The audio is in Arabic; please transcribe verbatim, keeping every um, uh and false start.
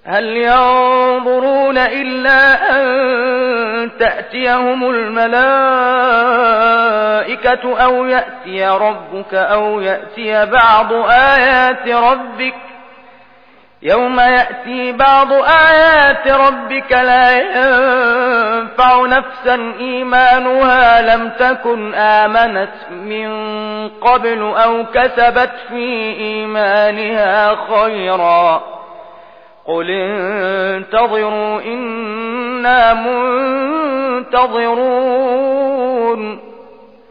هل ينظرون إلا أن تأتيهم الملائكة أو يأتي ربك أو يأتي بعض آيات ربك يوم يأتي بعض آيات ربك لا ينفع نفسا إيمانها لم تكن آمنت من قبل أو كسبت في إيمانها خيرا قل انتظروا إنا منتظرون